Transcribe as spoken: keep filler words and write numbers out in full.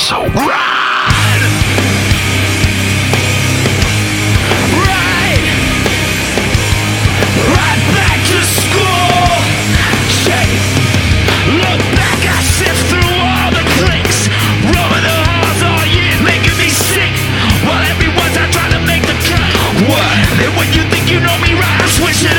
So run! Right! Right back to school! Shake! Look back, I sift through all the clicks. Roaming the halls all year, making me sick. While everyone's out trying to make the cut. What? And when you think you know me right, I'm switching